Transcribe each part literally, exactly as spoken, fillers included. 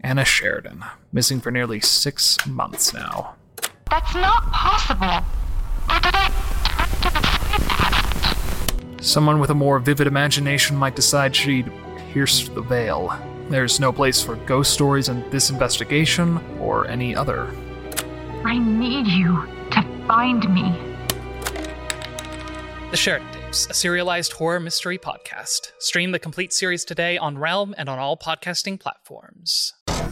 Anna Sheridan, missing for nearly six months now. That's not possible. Or did I... Someone with a more vivid imagination might decide she'd pierce the veil. There's no place for ghost stories in this investigation or any other. I need you to find me. The Sheridan Tapes, a serialized horror mystery podcast. Stream the complete series today on Realm and on all podcasting platforms.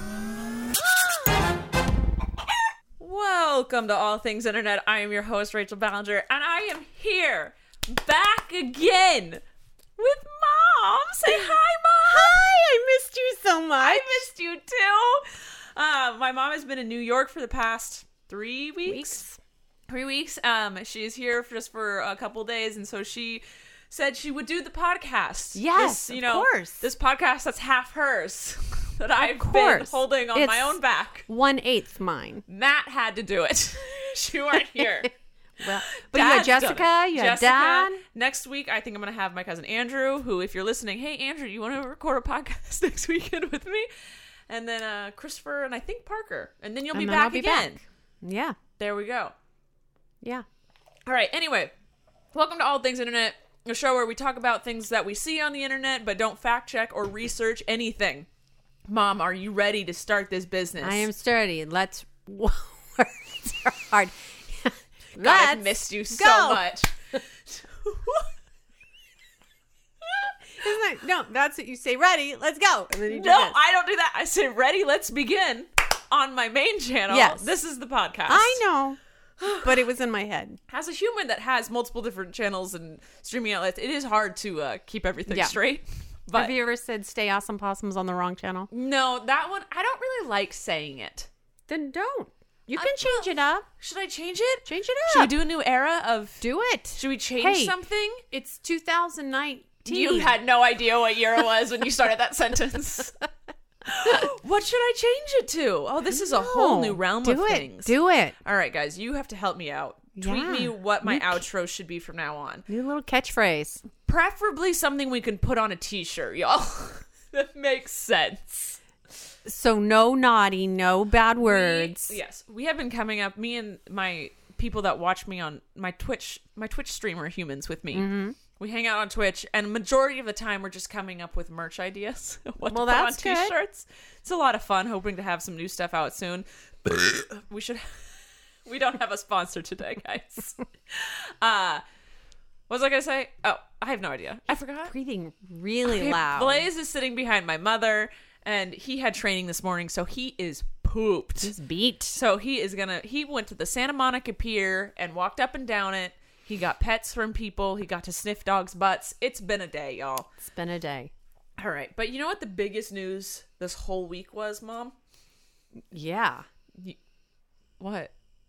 Welcome to All Things Internet. I am your host, Rachel Ballinger, and I am here, back again, with Mom. Say hi, Mom. Hi, I missed you so much. I missed you too. Uh, my mom has been in New York for the past three weeks. Weeks. Three weeks. Um, she's here for just for a couple days, and so she said she would do the podcast. Yes, this, you of know, course. This podcast that's half hers that I've been course. holding on It's my own back. One eighth mine. Matt had to do it. She weren't here. Well, but you had Dad's done Jessica, it. you had Jessica. Dad. Next week, I think I'm going to have my cousin Andrew, who, if you're listening, hey, Andrew, you want to record a podcast next weekend with me? And then uh, Christopher and I think Parker. And then you'll be And then back I'll be again. back. Yeah, There we go. yeah. All right, anyway, welcome to All Things Internet, a show where we talk about things that we see on the internet but don't fact check or research anything. Mom, are you ready to start this business? I am sturdy. Let's words are hard. God, I've Let's missed you so go. much. Isn't that, no, that's what you say. Ready? Let's go. And then you do No, this. I don't do that. I say, ready, let's begin on my main channel. Yes. This is the podcast. I know, but it was in my head. As a human that has multiple different channels and streaming outlets, it is hard to uh, keep everything Yeah. straight. But Have you ever said "Stay Awesome Possums" on the wrong channel? no, that one, I don't really like saying it. Then don't. You I- can change it up. Should I change it? Change it Should we up. do a new era of... Do it. Should we change Hey, something? It's two thousand nineteen. You had no idea what year it was when you started that sentence. What should I change it to? Oh, this is a whole new realm do of it. things. Do it. All right, guys, you have to help me out. Tweet Yeah. me what my You ca- outro should be from now on. New little catchphrase. Preferably something we can put on a t-shirt, y'all. That makes sense. So no naughty, no bad words. We, yes, we have been coming up, me and my people that watch me on my Twitch, my Twitch streamer humans with me. Mm-hmm. We hang out on Twitch, and majority of the time we're just coming up with merch ideas. What Well, to put that's on good. t-shirts. It's a lot of fun, hoping to have some new stuff out soon. we should... We don't have a sponsor today, guys. Uh, what was I going to say? Oh, I have no idea. I forgot. Breathing really Okay, loud. Blaze is sitting behind my mother, and he had training this morning, so he is pooped. He's beat. So he is gonna, he went to the Santa Monica Pier and walked up and down it. He got pets from people. He got to sniff dogs' butts. It's been a day, y'all. It's been a day. All right. But you know what the biggest news this whole week was, Mom? Yeah. What?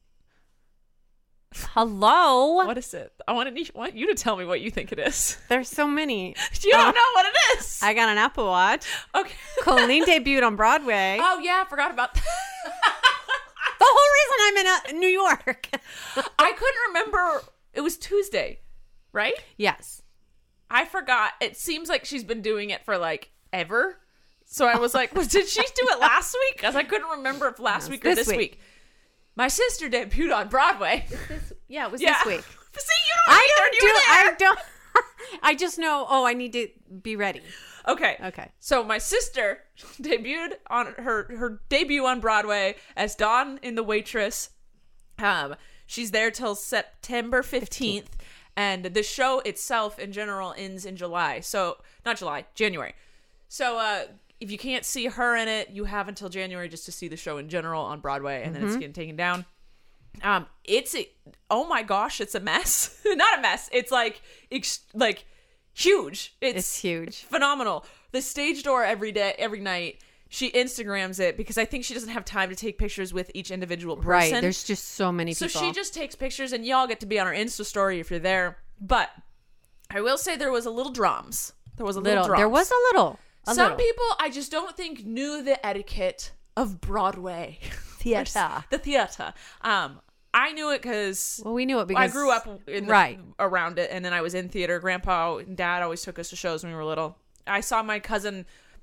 Hello. What is it? I want, to, I want you to tell me what you think it is. There's so many. You don't Uh, know what it is. I got an Apple Watch. Okay. Colleen debuted on Broadway. Oh, yeah. I forgot about that. The whole reason I'm in uh, New York. I couldn't remember. It was Tuesday, right? Yes. I forgot. It seems like she's been doing it for like ever. So I was like, well, did she do it last week? Because I couldn't remember if last No, week or this this week. week. My sister debuted on Broadway. Yeah, it was Yeah. this week. See, you don't I either. don't You do. were there. I don't. I just know. Oh, I need to be ready. Okay. Okay. So my sister debuted on her her debut on Broadway as Dawn in The Waitress. Um, she's there till September fifteenth, and the show itself in general ends in July. So not July, January. So uh, if you can't see her in it, you have until January just to see the show in general on Broadway, and then it's getting taken down. Um, it's a, oh my gosh, it's a mess. Not a mess. It's like ex- like huge. It's, It's huge. phenomenal. The stage door every day, every night. She Instagrams it because I think she doesn't have time to take pictures with each individual person. Right. There's just so many So people. she just takes pictures, and y'all get to be on her Insta story if you're there. But I will say there was a little drums. There was a little, little. drums. There was a little. A Some little. people I just don't think knew the etiquette of Broadway Theater. the theater. Um, I knew it because Well, we knew it because I grew up in the, right. around it, and then I was in theater. Grandpa and Dad always took us to shows when we were little. I saw my cousin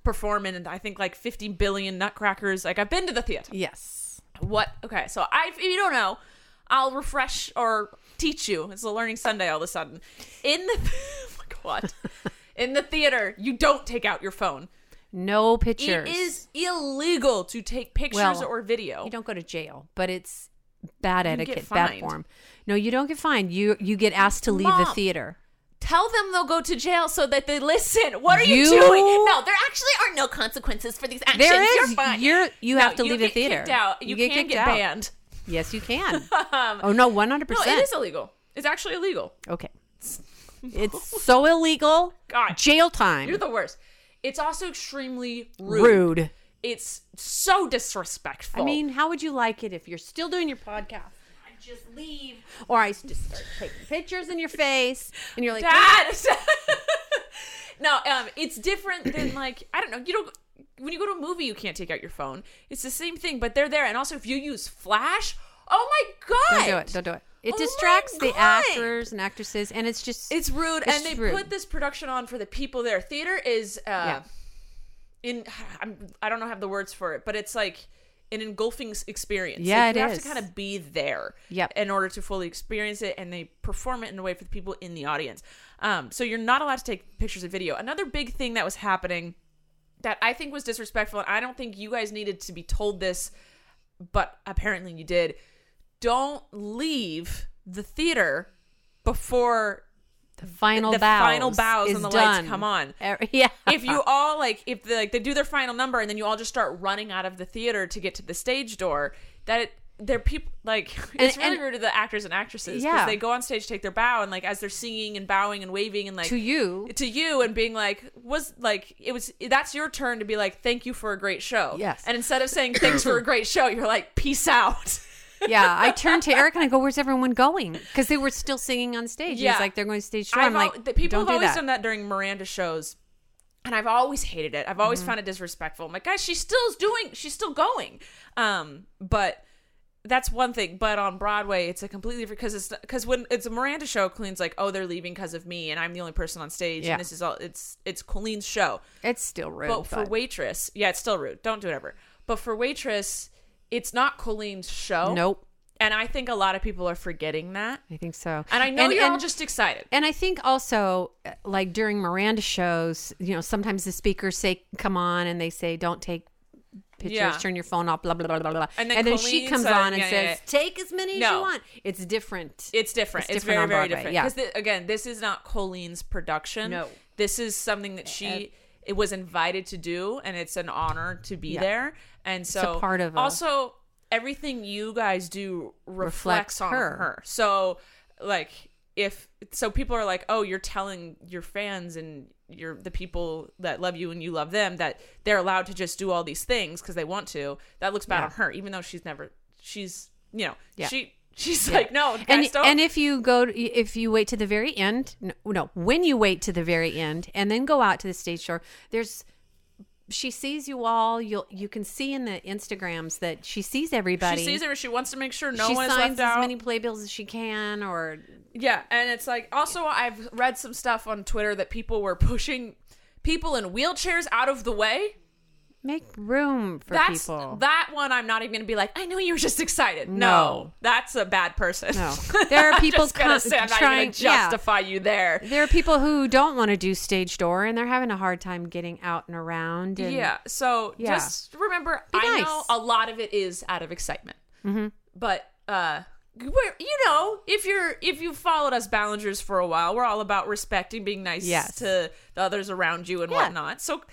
perform in, I think, like fifty billion nutcrackers. Like, I've been to the theater. Yes. What? Okay, so I, if you don't know, I'll refresh or teach you. It's a learning Sunday all of a sudden. In the, oh my God, in the theater, you don't take out your phone. No pictures. It is illegal to take pictures Well, or video. You don't go to jail, but it's bad You get etiquette, bad fined. form. No, you don't get fined. You you get asked to leave the Mom. theater. Tell them they'll go to jail so that they listen. What are you, You- doing? No, there actually are no consequences for these actions. There is. You're fine. You're you No, have to you leave the get theater. Kicked out. You, You get can kicked get out. banned. Yes, you can. Um, Oh no, one hundred no, percent. it is illegal. It's actually illegal. Okay. It's so illegal. God. Jail time. You're the worst. It's also extremely rude. Rude. It's so disrespectful. I mean, how would you like it if you're still doing your podcast? I just leave, or I just start taking pictures in your face, and you're like, Dad. No, um, it's different than like I don't know. You don't when you go to a movie, you can't take out your phone. It's the same thing, but they're there. And also, if you use Flash, oh my God, Don't do it. Don't do it. It Oh distracts my the God. actors and actresses, and it's just It's rude, It's and they rude. put this production on for the people there. Theater is, uh, Yeah. in I'm, I don't know have the words for it, but it's like an engulfing s- experience. Yeah, like, it you is. have to kind of be there, Yep. in order to fully experience it, and they perform it in a way for the people in the audience. Um, so you're not allowed to take pictures of video. Another big thing that was happening that I think was disrespectful, and I don't think you guys needed to be told this, but apparently you did. Don't leave the theater before the final the bows. final bows is and the done. lights come on. Er- Yeah. If you all like, if the, like they do their final number and then you all just start running out of the theater to get to the stage door, that it, they're people like it's And- really and- rude to the actors and actresses because Yeah. they go on stage, take their bow, and like as they're singing and bowing and waving and like to you, to you and being like was like it was that's your turn to be like thank you for a great show. Yes. And instead of saying thanks for a great show, you're like peace out. yeah. I turned to Eric and I go, "Where's everyone going?" Because they were still singing on stage. Yeah. He's like, "They're going to stage show." I've I'm like, al- the people "Don't have do always that." done that during Miranda shows, and I've always hated it. I've always Mm-hmm. found it disrespectful. I'm like, guys, she's still doing, she's still going. Um, but that's one thing. But on Broadway, it's a completely different because it's because when it's a Miranda show, Colleen's like, oh, they're leaving because of me, and I'm the only person on stage, Yeah. and this is all. It's it's Colleen's show. It's still rude. But for but- Waitress, yeah, it's still rude. Don't do it ever. But for Waitress, it's not Colleen's show. nope. And I think a lot of people are forgetting that. I think so. And I know And- you're all and- just excited. And I think also, uh, like during Miranda shows, you know, sometimes the speakers say, "Come on," and they say, "Don't take pictures, Yeah. turn your phone off," blah blah blah blah blah. And And then then, she Colleen comes said- on and yeah, says, yeah, yeah. "Take as many as No. you want." It's different. It's different. It's It's, different very, on very Broadway, different. yeah. Because again, this is not Colleen's production. No. This is something that she it was invited to do, and it's an honor to be Yeah. there. And so, a part of a- also everything you guys do reflects, Reflects on her. her. So, like, if so, people are like, "Oh, you're telling your fans and your the people that love you and you love them that they're allowed to just do all these things because they want to." That looks bad Yeah. on her, even though she's never she's you know Yeah. she. She's like, no, guys, and don't. and if you go to, if you wait to the very end, no, no, when you wait to the very end and then go out to the stage show, there's she sees you all. You'll you can see in the Instagrams that she sees everybody. She sees it, or she wants to make sure no she one is signs left out. as many playbills as she can, or Yeah, and it's like also I've read some stuff on Twitter that people were pushing people in wheelchairs out of the way. make room for That's people. that one. I'm not even gonna be like, I know you were just excited. No, No. that's a bad person. No. There are I'm people just gonna com- say I'm not trying- even gonna justify you there. There are people who don't want to do stage door and they're having a hard time getting out and around. And Yeah. So Yeah. just remember, Be I nice. know a lot of it is out of excitement, mm-hmm. but uh, we're, you know, if you're if you've followed us Ballingers for a while, we're all about respecting, being nice Yes. to the others around you and Yeah. whatnot. So.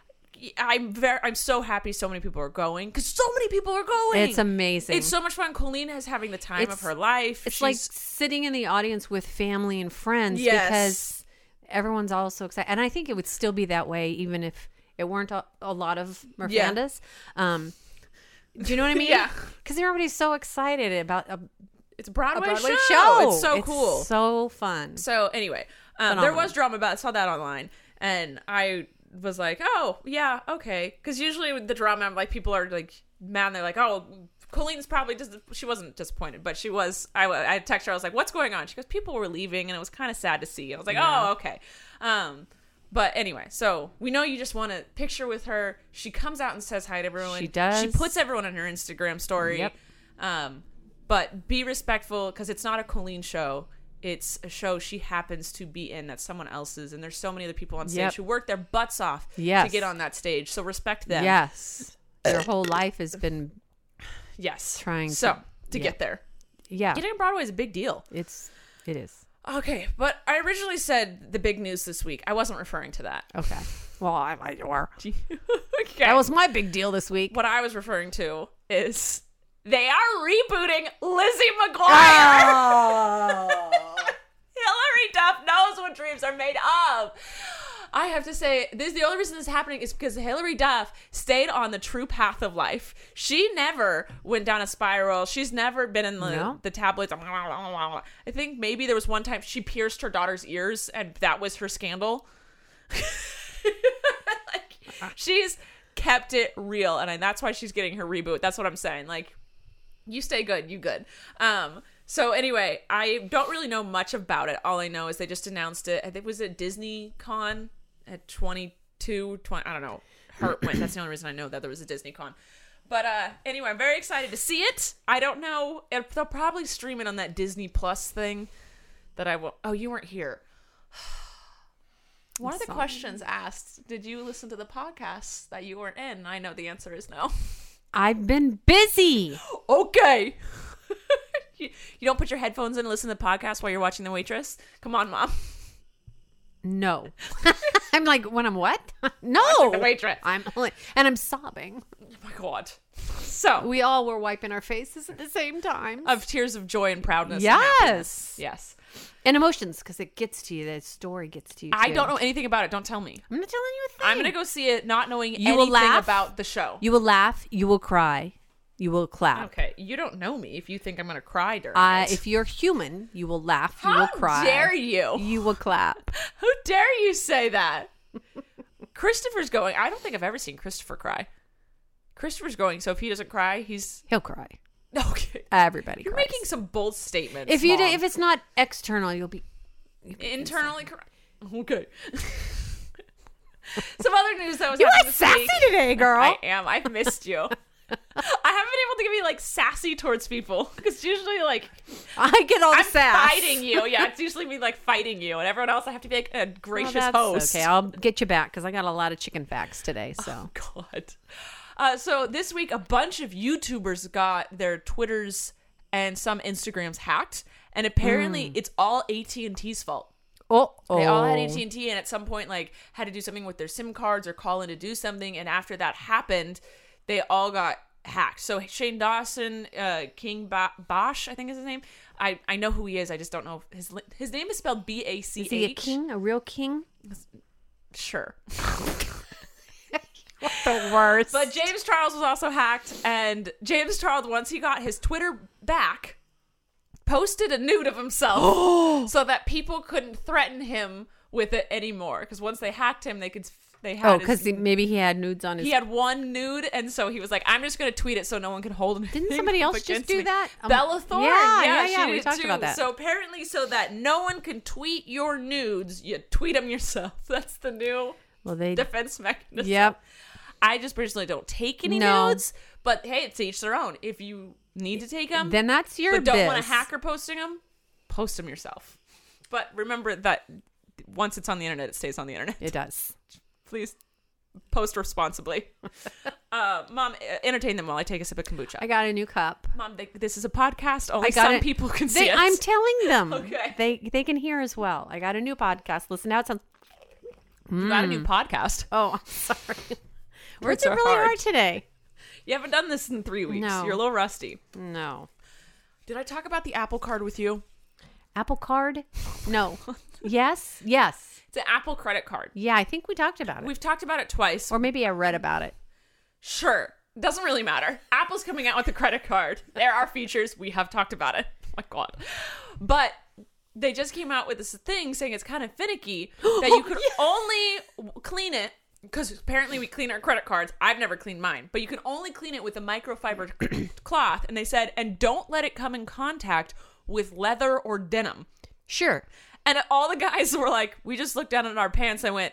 I'm very. I'm so happy so many people are going because so many people are going. It's amazing. It's so much fun. Colleen is having the time It's- of her life. It's She's- like sitting in the audience with family and friends Yes. because everyone's all so excited. And I think it would still be that way even if it weren't a, a lot of Yeah. Mirfandas. Um, do you know what I mean? Yeah. Because everybody's so excited about a, it's a a Broadway, Broadway show. show. It's so cool. So fun. So anyway, um, there Phenomenal. was drama about. I saw that online, and I was like, "Oh, yeah, okay." Because usually with the drama, I'm like, people are like mad. And they're like, "Oh, Colleen's probably just." She wasn't disappointed, but she was. I I texted her. I was like, "What's going on?" She goes, "People were leaving, and it was kind of sad to see." I was like, Yeah. "Oh, okay." Um, But anyway, so we know you just want a picture with her. She comes out and says hi to everyone. She does. She puts everyone on her Instagram story. Yep. Um, but be respectful because it's not a Colleen show. It's a show she happens to be in that's someone else's. And there's so many other people on stage Yep. who work their butts off Yes. to get on that stage. So respect them. Yes. Their whole life has been Yes. Trying to- So, to yeah. get there. yeah. Getting on Broadway is a big deal. It's it is. Okay, but I originally said the big news this week. I wasn't referring to that. Okay. Well, I like you are. okay. That was my big deal this week. What I was referring to is they are rebooting Lizzie McGuire. Oh. Hilary Duff knows what dreams are made of. I have to say, this the only reason this is happening is because Hilary Duff stayed on the true path of life. She never went down a spiral. She's never been in the, No. the tabloids. I think maybe there was one time she pierced her daughter's ears, and that was her scandal. Like, she's kept it real, and I, that's why she's getting her reboot. That's what I'm saying. Like, you stay good, you good. Um. So anyway, I don't really know much about it. All I know is they just announced it. I think it was at Disney Con at twenty-two, twenty, I don't know. Hurt went. That's the only reason I know that there was a Disney Con. But uh, anyway, I'm very excited to see it. I don't know. It, they'll probably stream it on that Disney Plus thing that I will. Oh, you weren't here. One of the Sorry. questions asked, did you listen to the podcast that you weren't in? I know the answer is no. I've been busy. Okay. you, you don't put your headphones in and listen to the podcast while you're watching The Waitress? Come on, Mom. No. I'm like, when I'm what? No. Watching The Waitress. I'm only, and I'm sobbing. Oh my God. So, We all were wiping our faces at the same time. of tears of joy and proudness. Yes. And happiness. Yes. And emotions, because it gets to you. The story gets to you. I too. don't know anything about it. Don't tell me. I'm not telling you a thing. I'm going to go see it not knowing You anything will laugh. about the show. You will laugh. You will cry. You will clap. Okay. You don't know me if you think I'm going to cry during Uh, it. if you're human, you will laugh. You How will cry. dare you? You will clap. How dare you say that? Christopher's going. I don't think I've ever seen Christopher cry. Christopher's going, so if he doesn't cry, he's He'll cry. okay. Everybody You're cries. making some bold statements. if you do, Mom. if it's not external, you'll be you'll be internally cry. Okay. Some other news that was You happening are this sassy week. today, girl. I am. I've missed you. I haven't been able to be like sassy towards people because usually like I get all the I'm sass. fighting you. Yeah, it's usually me like fighting you, and everyone else I have to be like a Well, gracious that's host. Okay, I'll get you back because I got a lot of chicken facts today. So God. Uh, so this week, a bunch of YouTubers got their Twitters and some Instagrams hacked, and apparently it's all A T and T's fault. oh, oh. They all had A T and T, and at some point, like, had to do something with their SIM cards or call in to do something. And after that happened, they all got hacked. So Shane Dawson, uh, King ba- Bosch, I think is his name. I, I know who he is. I just don't know if his li- his name is spelled B A C H. Is he a king? A real king? Sure. The worst. But James Charles was also hacked, and James Charles, once he got his Twitter back, posted a nude of himself so that people couldn't threaten him with it anymore. Because once they hacked him, they could they had oh, his- because maybe he had nudes on his. he had one nude, and so he was like, "I'm just going to tweet it so no one can hold anything." Didn't somebody else up just against do me." that? Um, Bella Thorne. yeah, yeah, she yeah, we did talked too. about that. So apparently, so that no one can tweet your nudes, you tweet them yourself. That's the new well, they. defense mechanism. Yep. I just personally don't take any No. nudes, but hey, it's each their own. If you need to take them, Then that's your but don't biz. want a hacker posting them, post them yourself. But remember that once it's on the internet, it stays on the internet. It does. Please post responsibly. uh, Mom, uh, entertain them while I take a sip of kombucha. I got a new cup. Mom, they, this is a podcast. Only I got some it. people can They, see us. I'm telling them. Okay. They they can hear as well. I got a new podcast. Listen out. Sounds. You got a new podcast. Oh, I'm sorry. Words Words are are really hard. hard today. You haven't done this in three weeks. No. You're a little rusty. No. Did I talk about the Apple Card with you? Apple Card? No. Yes. Yes. It's an Apple credit card. Yeah, I think we talked about it. We've talked about it twice. Or maybe I read about it. Sure. Doesn't really matter. Apple's coming out with a credit card. There are features. We have talked about it. Oh my God. But they just came out with this thing saying it's kind of finicky that you could only w- clean it because apparently we clean our credit cards. I've never cleaned mine, but you can only clean it with a microfiber cloth. And they said, and don't let it come in contact with leather or denim. Sure. And all the guys were like, we just looked down at our pants and went,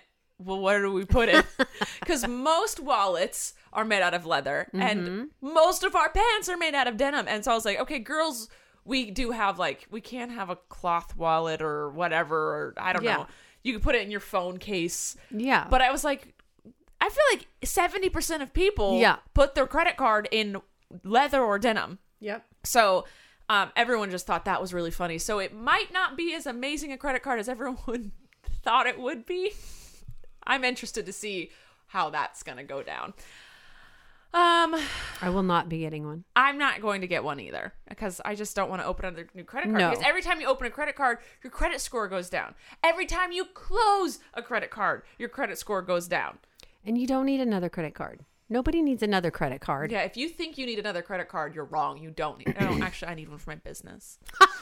well, where do we put it? Because most wallets are made out of leather, mm-hmm. and most of our pants are made out of denim. And so I was like, okay, girls, we do have like, we can't have a cloth wallet or whatever, or I don't Yeah. know. You can put it in your phone case. Yeah. But I was like, I feel like seventy percent of people Yeah. put their credit card in leather or denim. Yep. So um, everyone just thought that was really funny. So it might not be as amazing a credit card as everyone thought it would be. I'm interested to see how that's going to go down. Um, I will not be getting one. I'm not going to get one either because I just don't want to open another new credit card. No. Because every time you open a credit card, your credit score goes down. Every time you close a credit card, your credit score goes down. And you don't need another credit card. Nobody needs another credit card. Yeah, if you think you need another credit card, you're wrong. You don't need. I don't actually. I need one for my business.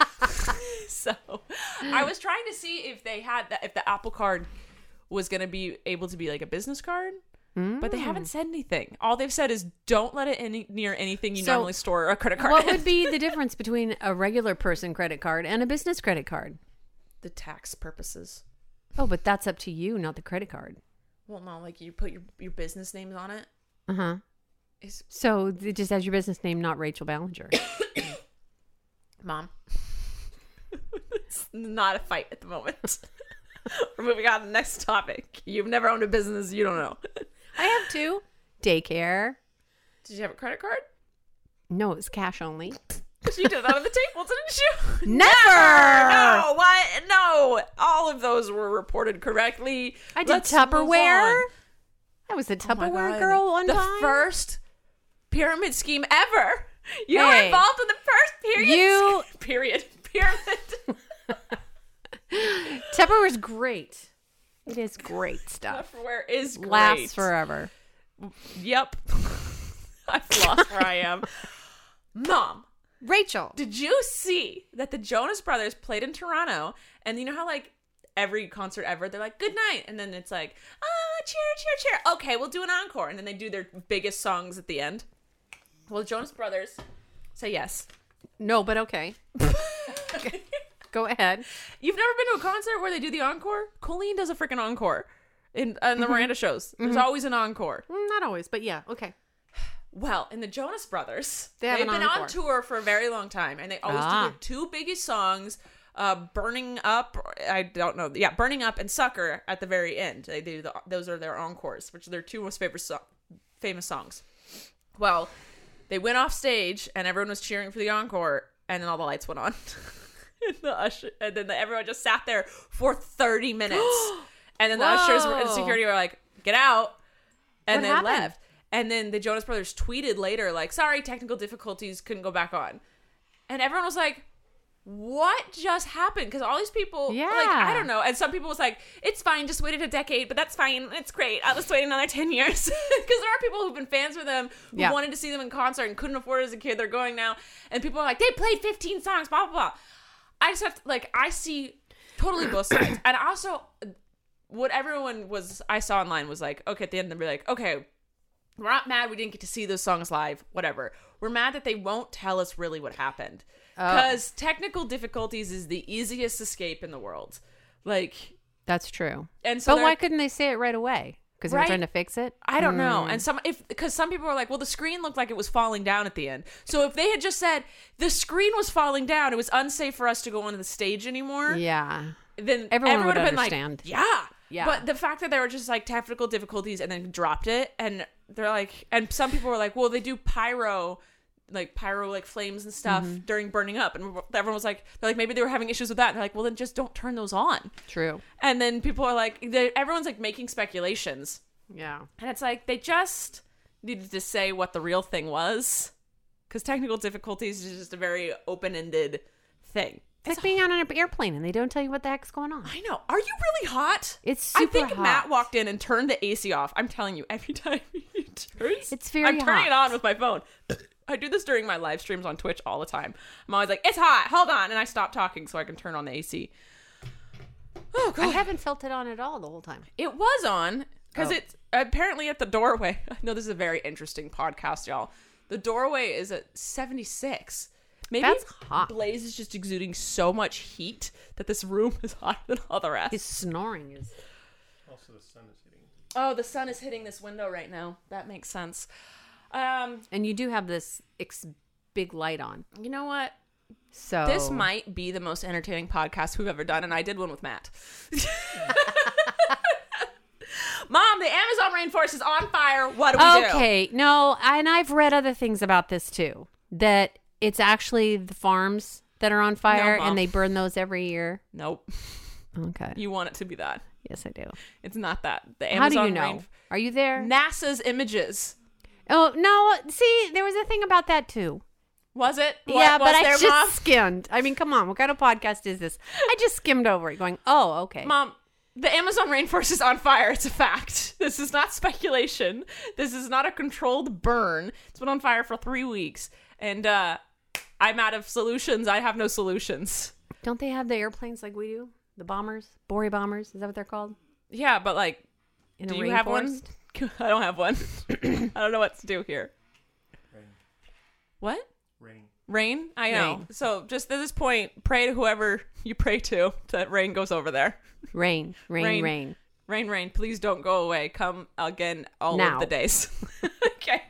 So, I was trying to see if they had that. If the Apple Card was going to be able to be like a business card, mm. but they haven't said anything. All they've said is don't let it any, near anything you So, normally store a credit card. What in. would be the difference between a regular person credit card and a business credit card? The tax purposes. Oh, but that's up to you, not the credit card. Well, no, like you put your your business names on it. Uh huh. Is So it just has your business name, not Rachel Ballinger. Mom. It's not a fight at the moment. We're moving on to the next topic. You've never owned a business, you don't know. I have two. Daycare. Did you have a credit card? No, it's cash only. You did that on the table, didn't you? Never! No, what? No. All of those were reported correctly. I did Let's move Tupperware. on. I was a Oh my Tupperware God. girl one the time. The first pyramid scheme ever. You were Hey. involved in the first period. You- sch- period. Pyramid. Tupperware's great. It is great stuff. Tupperware is great. Lasts forever. Yep. I've lost where I am. Mom, Rachel. did you see that the Jonas Brothers played in Toronto? And you know how like every concert ever, they're like, good night. And then it's like, oh, cheer, cheer, cheer. Okay, we'll do an encore. And then they do their biggest songs at the end. Well, the Jonas Brothers say yes. No, but okay. Go ahead. You've never been to a concert where they do the encore? Colleen does a freaking encore in, in the Mm-hmm. Miranda shows. There's always an encore. Mm, Not always, but yeah, okay. Well, in the Jonas Brothers, They have they've an been encore. on tour for a very long time, and they always Ah. do their two biggest songs, uh, "Burning Up." I don't know, yeah, "Burning Up" and "Sucker" at the very end. They do the, those are their encores, which are their two most favorite so- famous songs. Well, they went off stage, and everyone was cheering for the encore, and then all the lights went on, and the usher, and then the, everyone just sat there for thirty minutes, and then the ushers were, and Whoa. security were like, "Get out," and What they happened? left. And then the Jonas Brothers tweeted later, like, sorry, technical difficulties, couldn't go back on. And everyone was like, what just happened? Because all these people, Yeah. like, I don't know. And some people was like, it's fine, just waited a decade, but that's fine. It's great. I'll just wait another ten years. Because there are people who've been fans for them, who Yeah. wanted to see them in concert and couldn't afford it as a kid. They're going now. And people are like, they played fifteen songs, blah, blah, blah. I just have to, like, I see totally both sides. And also, what everyone was, I saw online was like, okay, at the end, they'd be like, okay, we're not mad we didn't get to see those songs live, whatever. We're mad that they won't tell us really what happened. Because technical difficulties is the easiest escape in the world. Like, That's true. and so But they're- why couldn't they say it right away? Because they're Right. trying to fix it? I don't know. Mm. And some, if, because some people were like, well, the screen looked like it was falling down at the end. So if they had just said, the screen was falling down, it was unsafe for us to go onto the stage anymore. Yeah. Then Everyone everyone would have been understand. like, yeah. Yeah. But the fact that they were just like technical difficulties and then dropped it, and they're like, and some people were like, well, they do pyro, like pyro, like flames and stuff Mm-hmm. during burning up. And everyone was like, they're like, maybe they were having issues with that. And they're like, well, then just don't turn those on. True. And then people are like, they, everyone's like making speculations. Yeah. And it's like, they just needed to say what the real thing was. Because technical difficulties is just a very open-ended thing. It's like being on an airplane and they don't tell you what the heck's going on. I know. Are you really hot? It's super I think hot. Matt walked in and turned the A C off. I'm telling you, every time he turns, It's very I'm turning it hot. on with my phone. I do this during my live streams on Twitch all the time. I'm always like, it's hot. Hold on. And I stop talking so I can turn on the A C. Oh, God. I haven't felt it on at all the whole time. It was on because Oh. it's apparently at the doorway. I know this is a very interesting podcast, y'all. The doorway is at seventy-six. Maybe That's hot. Blaze is just exuding so much heat that this room is hotter than all the rest. His snoring is. Also, the sun is hitting Oh, the sun is hitting this window right now. That makes sense. Um, And you do have this ex- big light on. you know what? So This might be the most entertaining podcast we've ever done, and I did one with Matt. Mom, the Amazon rainforest is on fire. What do we do? Okay, no, and I've read other things about this too. That it's actually the farms that are on fire, Mom. and they burn those every year. Nope. Okay. You want it to be that. Yes, I do. It's not that. The How Amazon do you know? rain- Are you there? NASA's images. Oh no! See, there was a thing about that too. Was it? What yeah, was but I there, just Mom? skimmed. I mean, come on, what kind of podcast is this? I just skimmed over it, going, "Oh, okay." Mom, the Amazon rainforest is on fire. It's a fact. This is not speculation. This is not a controlled burn. It's been on fire for three weeks. And uh, I'm out of solutions. I have no solutions. Don't they have the airplanes like we do? The bombers, Bori bombers. Is that what they're called? Yeah, but like, In do a you have one? rainforest? I don't have one. I don't know what to do here. Rain. What? Rain. Rain? I know. Rain. So just at this point, pray to whoever you pray to that rain goes over there. Rain, rain, Rain. rain. Rain, rain, please don't go away. Come again all Now. of the days. Okay.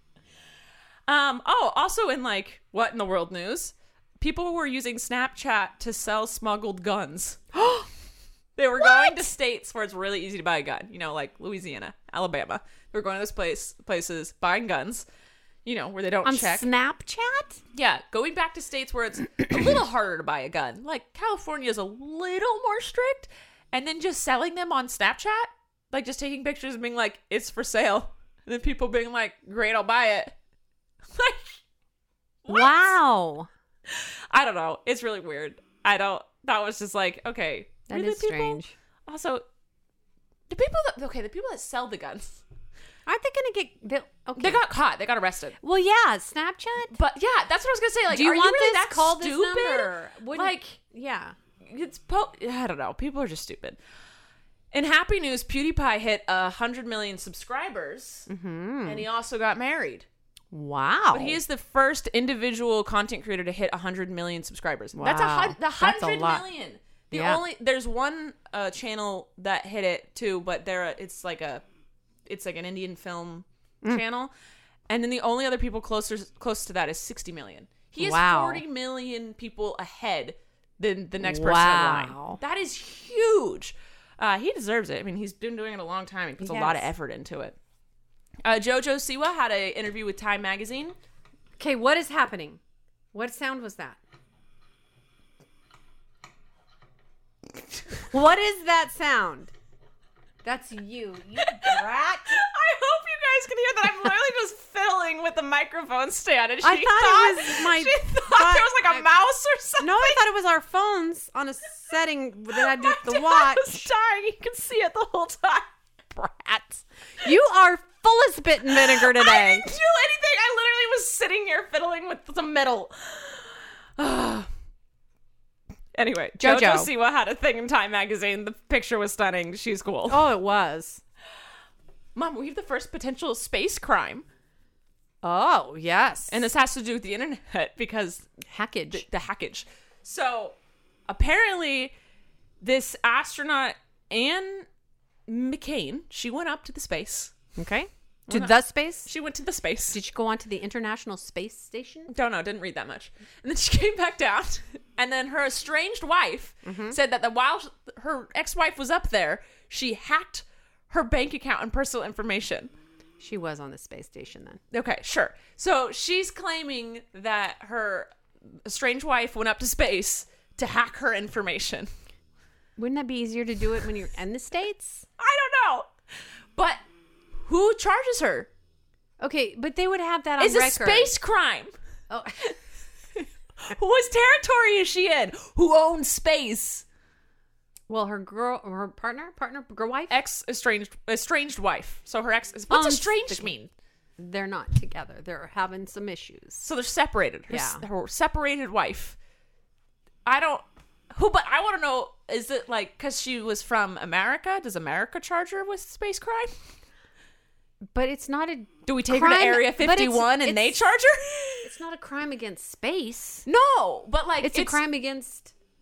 Um, oh, also in like what in the world news? People were using Snapchat to sell smuggled guns. They were going to states where it's really easy to buy a gun, you know, like Louisiana, Alabama. They were going to those place places buying guns, you know, where they don't On check. Snapchat? Yeah, going back to states where it's a little harder to buy a gun. Like California is a little more strict, and then just selling them on Snapchat, like just taking pictures and being like, "It's for sale," and then people being like, "Great, I'll buy it." Like, what? Wow. I don't know. It's really weird. I don't. That was just like, okay, That really, is people? strange. Also, the people that okay, the people that sell the guns, Aren't they going to get... they'll- Okay. they got caught. They got arrested. Well, yeah, Snapchat. But yeah, that's what I was gonna say. Like, Do you are want you really this? that Call stupid? this number. Wouldn't- Like, Yeah. it's po- I don't know. People are just stupid. In happy news, PewDiePie hit a hundred million subscribers, Mm-hmm. and he also got married. Wow. But he is the first individual content creator to hit a hundred million subscribers. That's a Wow. hun- the That's a hundred lot. million. The Yeah. only there's one uh, channel that hit it too, but there it's like a it's like an Indian film Mm. channel, and then the only other people closer close to that is sixty million. He is Wow. forty million people ahead than the next person in line. Wow. That is huge. Uh, he deserves it. I mean, he's been doing it a long time. He puts a lot of Yes. effort into it. Uh, Jojo Siwa had an interview with Time Magazine. Okay, what is happening? What sound was that? What is that sound? That's you, you brat. I hope you guys can hear that. I'm literally just fiddling with the microphone stand, and she I thought it was my she thought butt. there was like a I- mouse or something. No, I thought it was our phones on a setting that had My the dad watch. was dying. You can see it the whole time. Brat. You are full of spit and vinegar I today. didn't do anything. I literally was sitting here fiddling with some metal. Anyway, Jojo. Jojo. Siwa had a thing in Time Magazine. The picture was stunning. She's cool. Oh, it was. Mom, we have the first potential space crime. Oh, yes. And this has to do with the internet because hackage. the, the hackage. So apparently, this astronaut Anne McCain, she went up to the space. Okay. To the space? She went to the space. Did she go on to the International Space Station? Don't know, didn't read that much. And then she came back down, and then her estranged wife said that the, while her ex-wife was up there, she hacked her bank account and personal information. She was on the space station then. Okay, sure. So she's claiming that her estranged wife went up to space to hack her information. Wouldn't that be easier to do it when you're in the States? I don't know. But who charges her? Okay, but they would have that on It's a record. space crime. Oh. Whose territory is she in? Who owns space? Well, her girl, her partner, partner, girl, wife, Ex estranged estranged wife. So her ex. What's Owns estranged the- mean? they're not together. They're having some issues. So they're separated. Her, Yeah. her separated wife. I don't. Who? But I want to know. Is it like because she was from America? Does America charge her with space crime? But it's not a. Do we take her crime, to Area but it's- fifty-one and they it's- charge her? It's not a crime against space. No, but like It's, a crime against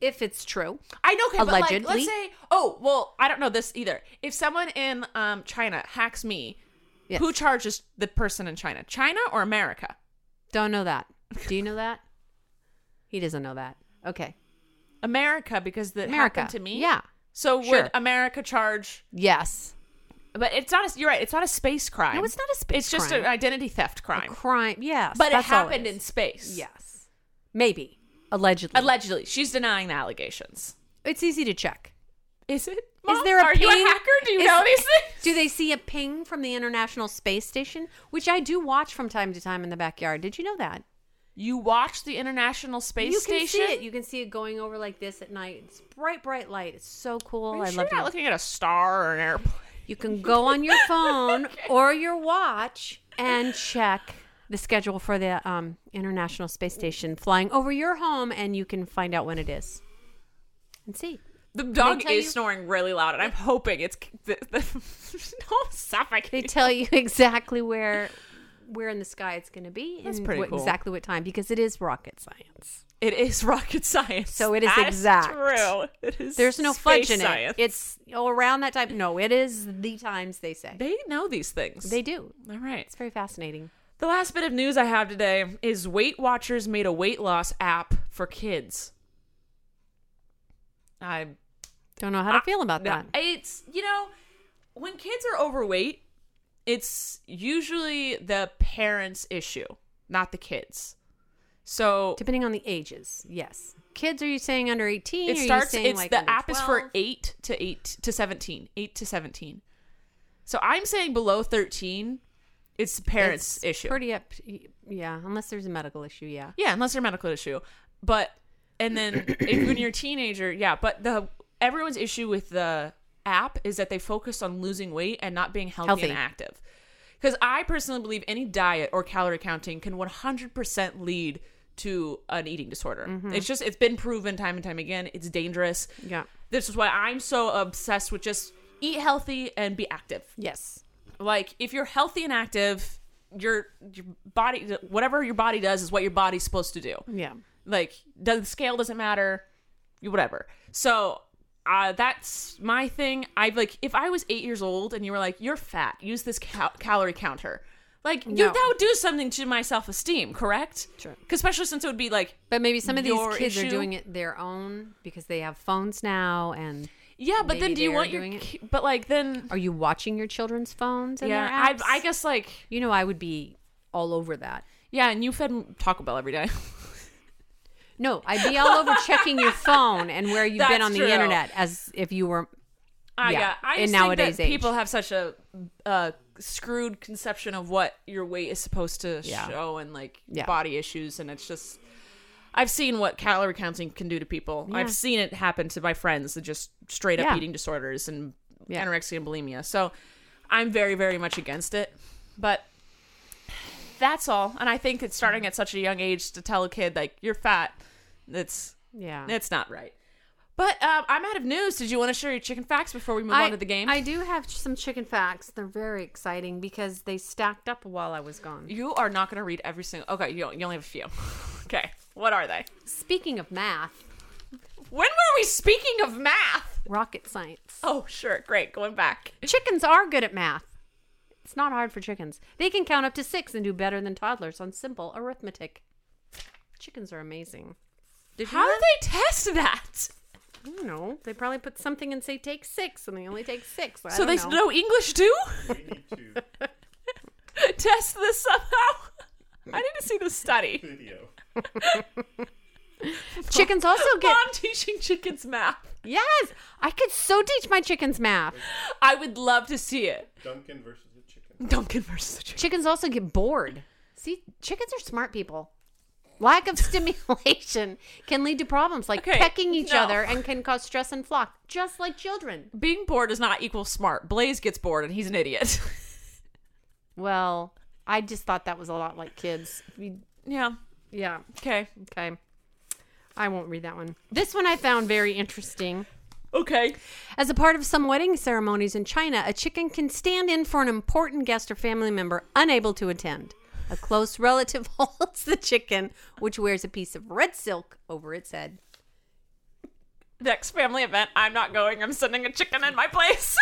if it's true. I know, okay, but like, Allegedly. let's say, oh, well, I don't know this either. If someone in um, China hacks me, Yes. who charges the person in China? China or America? Don't know that. Do you know that? He doesn't know that. Okay. America, because that America. happened to me. Yeah. So Sure. would America charge? Yes. But it's not. A, you're right. It's not a space crime. No, it's not a space It's just crime. an identity theft crime. A crime. Yes. but it that's all happened is. in space. Yes. Maybe. Allegedly. Allegedly, she's denying the allegations. It's easy to check. Is it? Is Mom? there a Are ping? you a hacker? Do you Is- know these things? Do they see a ping from the International Space Station? Which I do watch from time to time in the backyard. Did you know that? You watch the International Space you can Station? see it. You can see it going over like this at night. It's bright, bright light. It's so cool. Are you I sure love you're not it. looking at a star or an airplane? You can go on your phone or your watch and check the schedule for the um, International Space Station flying over your home, and you can find out when it is and see. The dog tell is you- snoring really loud, and I'm hoping it's the, the, don't They suffocate. tell you exactly where where in the sky it's going to be That's and pretty what, cool. exactly what time, because it is rocket science. It is rocket science. So it is That exact. true. It is There's no space fudge in science. it. It's oh, around that time. No, it is the times they say. They know these things. They do. All right. It's very fascinating. The last bit of news I have today is Weight Watchers made a weight loss app for kids. I Don't know how to feel about no, that. It's, you know, when kids are overweight, it's usually the parents' issue, not the kids. So Depending on the ages, yes. Kids, are you saying under eighteen? it or are starts you saying it's like the under app is for twelve? eight to eight to seventeen. eight to seventeen. So I'm saying below thirteen, it's the parents' It's issue. Pretty up, yeah. Unless there's a medical issue, yeah. Yeah, unless they're a medical issue. But and then if, when you're a teenager, yeah. But the everyone's issue with the app is that they focus on losing weight and not being healthy, Healthy. and active. Because I personally believe any diet or calorie counting can one hundred percent lead to an eating disorder. Mm-hmm. It's just it's been proven time and time again. It's dangerous. Yeah. This is why I'm so obsessed with just eat healthy and be active. Yes. Like if you're healthy and active, your your body, whatever your body does, is what your body's supposed to do. Yeah. Like the scale doesn't matter, whatever. So uh, that's my thing. I like if I was eight years old and you were like, "You're fat. Use this cal- calorie counter." Like you, No. that would do something to my self esteem, correct? Sure. 'Cause especially since it would be like, But maybe some of these your kids issue- are doing it their own because they have phones now. And yeah, but Maybe then do you they're want your? doing it. ki- But like then, are you watching your children's phones and yeah, their I apps? I guess like You know, I would be all over that. yeah, and you fed Taco Bell every day. No, I'd be all over checking your phone and where you've been That's on the true. internet as if you were. I, Yeah, yeah, I in just nowadays think that age. people have such a uh, screwed conception of what your weight is supposed to Yeah. show and like Yeah. body issues, and it's just I've seen what calorie counting can do to people. Yeah. I've seen it happen to my friends that just straight up Yeah. eating disorders and Yeah. anorexia and bulimia. So I'm very, very much against it, but that's all. And I think it's starting at such a young age to tell a kid like you're fat. It's Yeah. it's not right. But um, I'm out of news. Did you want to share your chicken facts before we move I, on to the game? I do have some chicken facts. They're very exciting because they stacked up while I was gone. You are not going to read every single. Okay, you, you only have a few. Okay, what are they? Speaking of math, When were we speaking of math? rocket science. Oh, sure, great. Going back. Chickens are good at math. It's not hard for chickens. They can count up to six and do better than toddlers on simple arithmetic. Chickens are amazing. Did you How know do they test that? I don't know. They probably put something and say take six, and they only take six. I So don't they know. know English too? We need to Test this somehow. I need to see the study. video. Chickens also get. Mom teaching chickens math. Yes, I could so teach my chickens math. I would love to see it. Duncan versus the chicken. Duncan versus the chicken. Chickens also get bored. See, chickens are smart people. Lack of stimulation can lead to problems like Okay, pecking each no. other and can cause stress and flock, just like children. Being bored does not equal smart. Blaze gets bored and he's an idiot. Well, I just thought that was a lot like kids. We- Yeah. Yeah. Okay. Okay. I won't read that one. This one I found very interesting. Okay. As a part of some wedding ceremonies in China, a chicken can stand in for an important guest or family member unable to attend. A close relative holds the chicken, which wears a piece of red silk over its head. next family event, I'm not going. I'm sending a chicken in my place.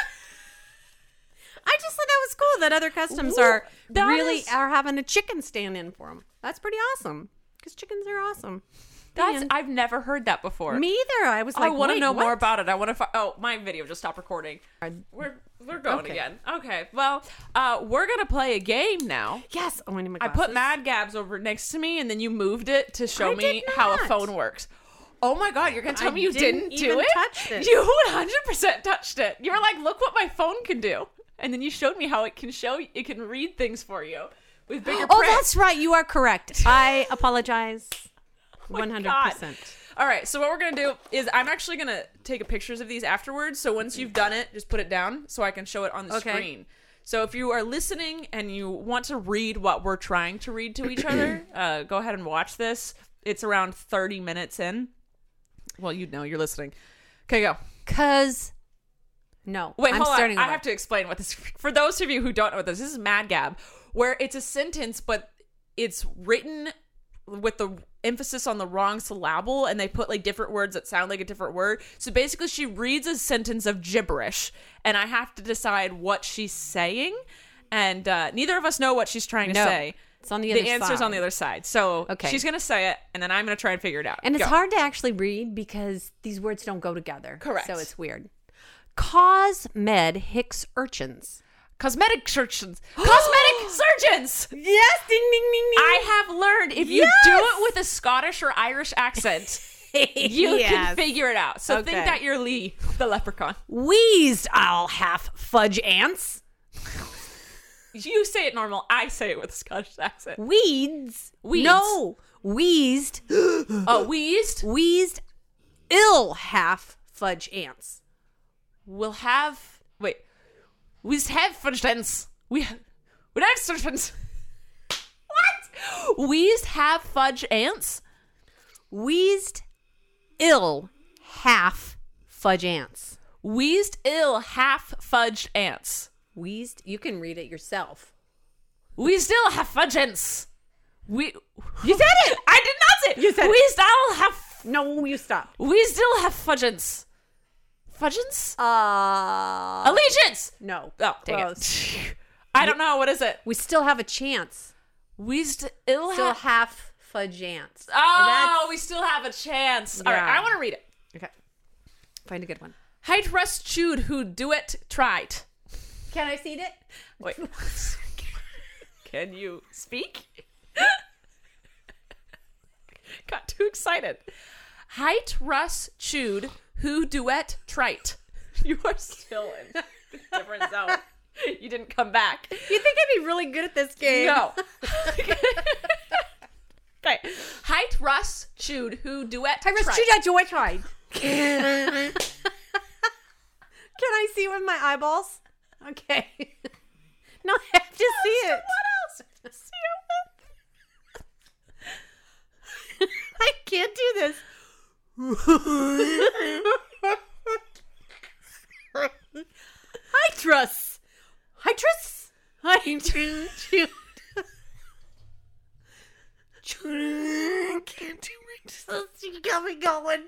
I just thought that was cool that other customs are That really is- are having a chicken stand in for them. That's pretty awesome because chickens are awesome. That's Man. I've never heard that before. Me either. I was I like, want to wait, know what? more about it. I want to. Fi- oh, my video just stopped recording. We're we're going Okay. again. Okay. Well, uh, we're gonna play a game now. Yes. Oh, I need my I glasses. put Mad Gabs over next to me, and then you moved it to show I me did how a not. phone works. Oh my God! You're gonna tell I me you didn't didn't, do even it? touch it. You one hundred percent touched it. You were like, "Look what my phone can do," and then you showed me how it can show. It can read things for you with bigger Oh, print. that's right. You are correct. I apologize. my One hundred God. percent. All right, so what we're gonna do is I'm actually gonna take pictures of these afterwards. So once you've done it, just put it down so I can show it on the Okay. screen. So if you are listening and you want to read what we're trying to read to each other, uh, go ahead and watch this. It's around thirty minutes in. Well, you know you're listening. Okay, go. Cause no. Wait, I'm hold on. starting I over. have to explain what this. For those of you who don't know what this, this is Mad Gab, where it's a sentence, but it's written with the emphasis on the wrong syllable, and they put like different words that sound like a different word. So basically, she reads a sentence of gibberish, and I have to decide what she's saying. And uh, neither of us know what she's trying to No. say. It's on the The other answer's side. on the other side. So Okay. she's gonna say it, and then I'm gonna try and figure it out. And it's Go. hard to actually read because these words don't go together. Correct. So it's weird. Cause med Hicks urchins. Cosmetic surgeons. Cosmetic surgeons. Yes, ding ding ding ding. I have learned if you Yes! do it with a Scottish or Irish accent, you can figure it out. So think Okay. that you're Lee, the leprechaun. Wheezed I'll half fudge ants. You say it normal. I say it with a Scottish accent. Weeds. Weeds. No. Wheezed. Oh, wheezed. Wheezed ill half fudge ants. We'll have. Wait. We have fudgedens. We we have fudgedens. What? We's have fudge ants. Wheezed ill half fudge ants. Wheezed ill half fudged ants. Wheezed. You can read it yourself. We still have fudgents. We. You said it. I did not say it. You said it. we still have. No, you stopped. We still have fudgents. Fudgents? Uh, Allegiance. no. Oh, dang Close. it. I don't know. What is it? We still have a chance. We still Still have. half fudge ants. Oh, That's- we still have a chance. All right, Yeah. I want to read it. Okay. Find a good one. Height rust chewed who do it tried. Can I see it? Wait. Can you speak? Got too excited. Height rust chewed who duet trite. You are still in a different zone. You didn't come back. You think I'd be really good at this game? No. Okay. Height rust chewed who duet I was trite. too that you tried. Can I see it with my eyeballs? Okay. No, I have to see it. What else? See it with? I can't do this. I trust. I trust. I trust. Can't do it. You got me going.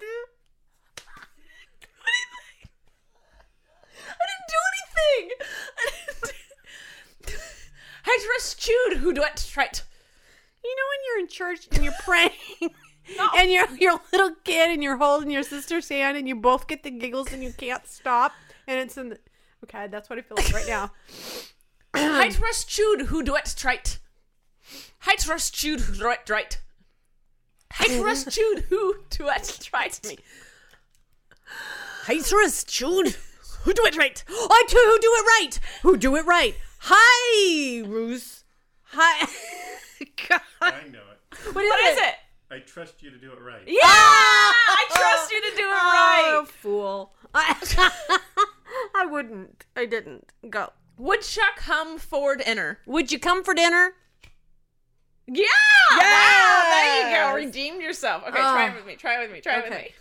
I didn't do anything. I didn't do... Height rust chewed who duet trite. You know when you're in church and you're praying and you're you're a little kid and you're holding your sister's hand and you both get the giggles and you can't stop and it's in the okay, that's what I feel like right now. Height rust chewed who duet trite. Height rust chewed who duet trite. Height rust chewed who duet trite. Hycerus chewed. Who do it right? I too who do it right. Who do it right? Hi, Roos. Hi. God. I know it. What is it? I trust you to do it right. Yeah! I trust you to do it right. Oh, fool. I, I wouldn't. I didn't. Go. Woodchuck hum forward inner. Would you come for dinner? Yeah! Wow! There you go. Yes. Redeemed yourself. Okay, try it Oh. with me. Try it with me. Try it Okay.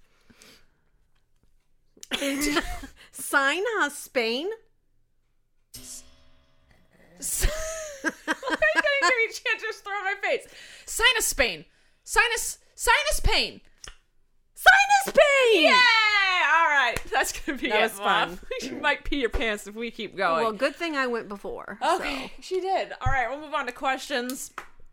with me. Sign has Spain. Why are you gonna give me a chance to just throw it in my face? Sinus pain. Sinus. Sinus pain. Sinus pain. Yeah. All right. That's gonna be That it, was Mom. fun. You might pee your pants if we keep going. Well, good thing I went before. Okay, she did. All right, we'll move on to questions.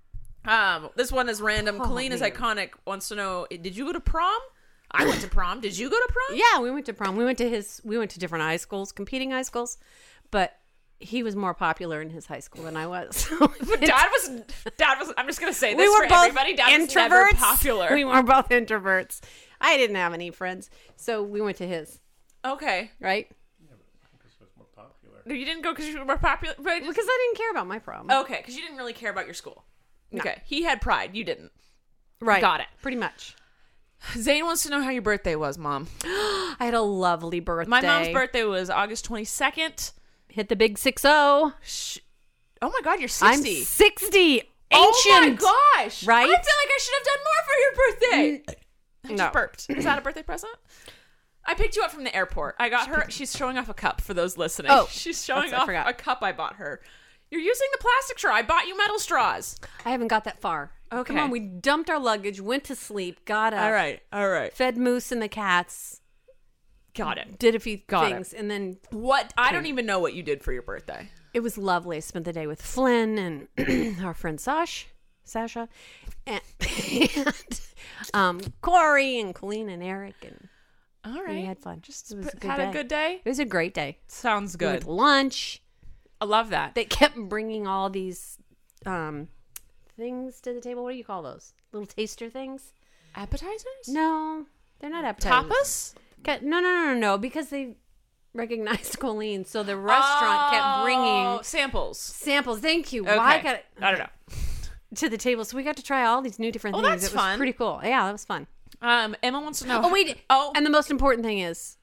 Um, this one is random. Oh, Colleen is man. iconic. Wants to know: did you go to prom? I went to prom. Did you go to prom? Yeah, we went to prom. We went to his. We went to different high schools, competing high schools, but he was more popular in his high school than I was. But Dad was. Dad was. I'm just gonna say this we were for both everybody. Dad was never introverts. popular. We were both introverts. I didn't have any friends, so we went to his. Okay. Right? This was more popular. No, you didn't go because you were more popular. But Because I didn't care about my prom. okay, because you didn't really care about your school. Okay, he had pride. You didn't. right. got it. Pretty much. Zane wants to know how your birthday was, Mom. I had a lovely birthday. My mom's birthday was August twenty-second. Hit the big six zero. Sh- oh my God, you're I'm sixty. sixty. Ancient. Oh my gosh! Right? I feel like I should have done more for your birthday. I just No. burped. Is that a birthday present? I picked you up from the airport. I got her. She's showing off a cup for those listening. Oh, she's showing that's- I off forgot. a cup I bought her. You're using the plastic straw. I bought you metal straws. I haven't got that far. Okay. Come on, we dumped our luggage, went to sleep, got up, All right. All right. fed Moose and the cats, Got it. did a few Got things, and then What? I don't even know what you did for your birthday. it was lovely. I spent the day with Flynn and our friend Sash, Sasha, and, and um, Corey and Colleen and Eric, and All right. we had fun. Just it was a good had day. a good day. It was a great day. Sounds We went good. to lunch. I love that. They kept bringing all these um, things to the table. What do you call those? Little taster things? Appetizers? No, they're not appetizers. Tapas? Ca- No, no, no, no, no, because they recognized Colleen, so the restaurant kept bringing Oh, samples. samples. Thank you. Okay. Why I got it I don't know. to the table, so we got to try all these new different Oh, things. that's it was fun. pretty cool. Yeah, that was fun. Um, Emma wants to know. Oh wait. Oh, And the most important thing is,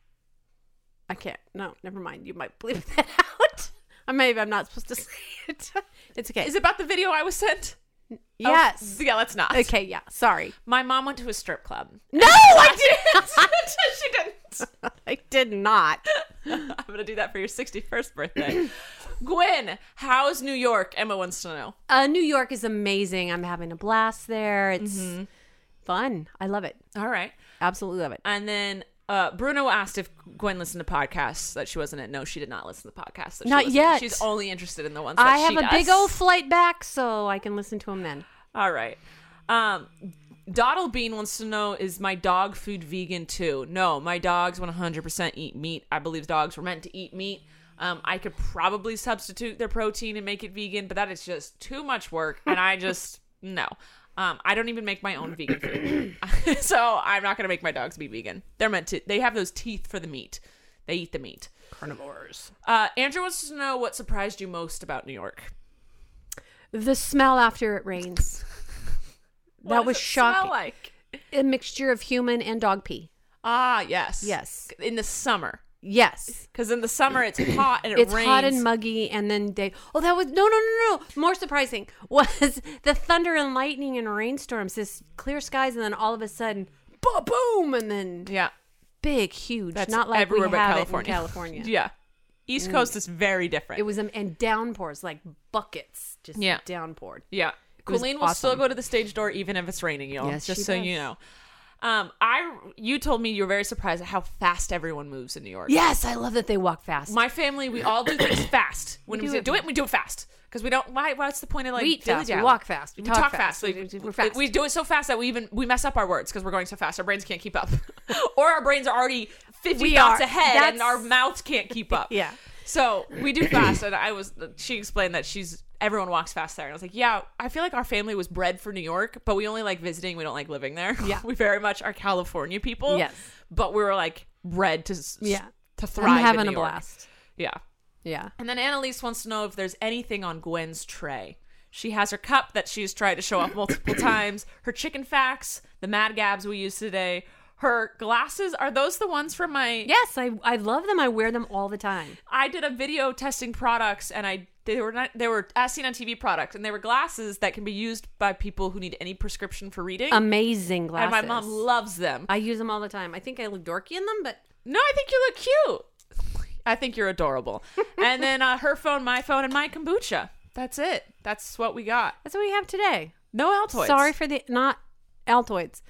I can't. No, never mind. You might bleep that out. Or maybe I'm not supposed to say it. It's okay. is it about the video I was sent? Yes. Oh, yeah, let's not. Okay. Yeah. Sorry. My mom went to a strip club. No, I didn't. She didn't. I did not. I'm gonna do that for your sixty-first birthday. Gwen, how's New York? Emma wants to know. Uh, New York is amazing. I'm having a blast there. It's Mm-hmm. fun. I love it. All right. Absolutely love it. And then uh, Bruno asked if Gwen listened to podcasts that she wasn't in. No, she did not listen to podcasts. That she Not wasn't in. yet. She's only interested in the ones that I have she a does. big old flight back, so I can listen to them then. All right. Um, Doddle Bean wants to know, is my dog food vegan too? No, my dogs one hundred percent eat meat. I believe dogs were meant to eat meat. Um, I could probably substitute their protein and make it vegan, but that is just too much work. And I just, no. Um, I don't even make my own vegan food. So I'm not going to make my dogs be vegan. They're meant to, they have those teeth for the meat. They eat the meat. Carnivores. Uh, Andrew wants to know what surprised you most about New York. The smell after it rains. What that does was it smell shocking. like? A mixture of human and dog pee. Ah, yes. Yes. In the summer. Yes. Because in the summer it's hot and it It's rains. hot and muggy, and then they. Oh, that was no, no, no, no. More surprising was the thunder and lightning and rainstorms. This clear skies, and then all of a sudden, ba boom, and then Yeah. big, huge. That's not like we everywhere but have California. it in California. Yeah. East Coast is very different. It was um, and downpours like buckets, just Yeah. downpoured. Yeah. was Colleen will still awesome. go to the stage door even if it's raining, y'all. Yes, just she so does. you know. Um, I you told me you were very surprised at how fast everyone moves in New York. Yes, I love that they walk fast. My family, we all do things fast. When we, do do, it- it, do it, we do it fast. Because we don't. Why? What's the point of like? We eat fast, we dilly-dally? walk fast, we We, talk talk, fast, fast. we- We, we're fast. we do it so fast that we even we mess up our words because we're going so fast. Our brains can't keep up, or our brains are already fifty We thoughts are. ahead, and That's- our mouths can't keep up. Yeah. So we do fast, and I was. She explained that she's everyone walks fast there, and I was like, yeah, I feel like our family was bred for New York, but we only like visiting. We don't like living there. Yeah. we very much are California people. Yes. but we were like bred to s- Yeah. to thrive. I'm in having New a York. blast. Yeah. Yeah. And then Annalise wants to know if there's anything on Gwen's tray. She has her cup that she's tried to show off multiple times, her chicken facts, the Mad Gabs we used today, her glasses. Are those the ones from my... Yes, I I love them. I wear them all the time. I did a video testing products, and I they were not they were as seen on T V products, and they were glasses that can be used by people who need any prescription for reading. Amazing and glasses. my mom loves them. I use them all the time. I think I look dorky in them, but No, I think you look cute. I think you're adorable. And then uh, her phone, my phone, and my kombucha. That's it. That's what we got. that's what we have today. No Altoids. Sorry for the not Altoids.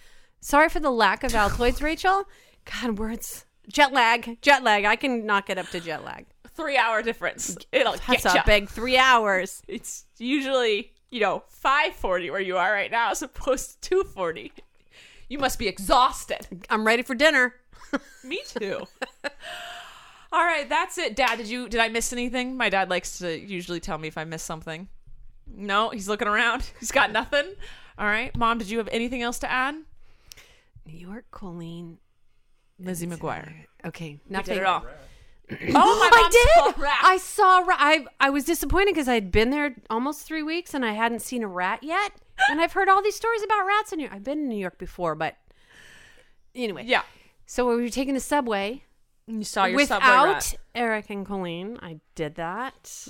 Sorry for the lack of Altoids, Rachel. God, words. Jet lag. Jet lag. I can knock it up to jet lag. Three hour difference. It'll That's get a ya. big three hours. It's usually, you know, five forty where you are right now as opposed to two forty. You must be exhausted. I'm ready for dinner. Me too. All right, that's it. Dad, did you did I miss anything? My dad likes to usually tell me if I miss something. No, he's looking around. He's got nothing. All right. Mom, did you have anything else to add? New York, Colleen. Lizzie McGuire. Okay. Did Nothing. it all. Oh, my mom I did. saw a rat. I saw. Ra- I I was disappointed because I'd been there almost three weeks and I hadn't seen a rat yet. And I've heard all these stories about rats in New York. I've been in New York before, but anyway. Yeah. So we were taking the subway You saw your without subway rat. Eric and Colleen. I did that,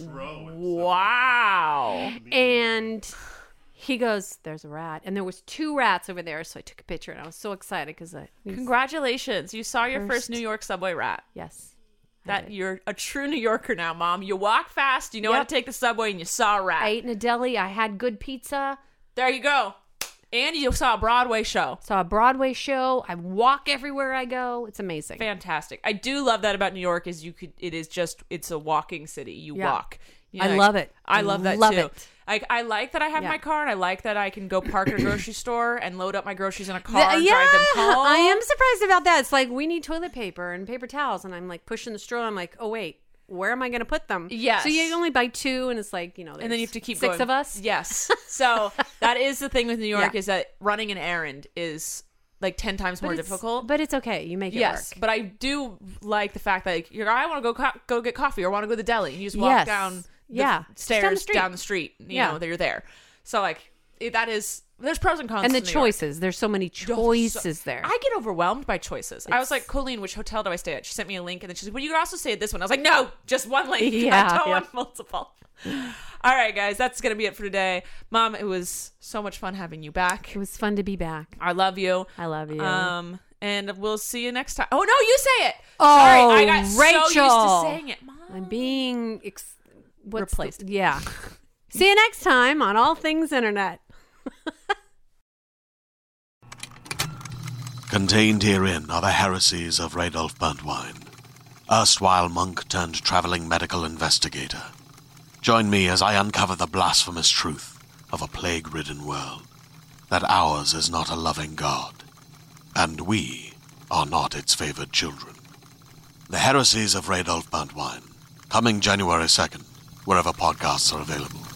Wow. and he goes, "There's a rat," and there was two rats over there. So I took a picture, and I was so excited because I Congratulations. You saw your first, First. New York subway rat. yes, I That did. you're a true New Yorker now, Mom. You walk fast, you know how Yep. to take the subway, and you saw a rat. I ate in a deli. I had good pizza. There you go. And you saw a Broadway show. Saw a Broadway show. I walk everywhere I go. It's amazing. Fantastic. I do love that about New York is you could it is just it's a walking city. You Yeah. walk. You I know, love it. I I love that love too. it. I, I like that I have Yeah. my car and I like that I can go park at a grocery store and load up my groceries in a car The- and yeah, drive them home. I am surprised about that. It's like we need toilet paper and paper towels, and I'm like pushing the straw. I'm like, oh wait, where am I going to put them? Yes. So you only buy two, and it's like you know, And then you have to keep six going. of us. Yes. So that is the thing with New York Yeah. is that running an errand is like ten times But more it's- difficult. But it's okay. You make it Yes, work. but I do like the fact that like, you're I want to go co- go get coffee or want to go to the deli. You just walk Yes. down the Yeah. f- Just down the stairs street. down the street. You Yeah. know, that you're there. So like it, that is there's pros and cons And the to New York. choices. There's so many So- choices there. I get overwhelmed by choices. I was like, Colleen, which hotel do I stay at? She sent me a link and then she's like, well, you can also stay at this one. I was like, no, just one link. Yeah, I don't yeah. want multiple. All right, guys, that's going to be it for today. Mom, it was so much fun having you back. It was fun to be back. I love you. I love you. Um, and we'll see you next time. Oh, no, you say it. Oh, Sorry, I got so used to Rachel. saying it. Mom. I'm being ex- what's the- Replaced. yeah. See you next time on All Things Internet. Contained herein are the heresies of Radolf Burntwine, erstwhile monk turned traveling medical investigator. Join me as I uncover the blasphemous truth of a plague-ridden world, that ours is not a loving God, and we are not its favored children. The heresies of Radolf Burntwine, coming January second, wherever podcasts are available.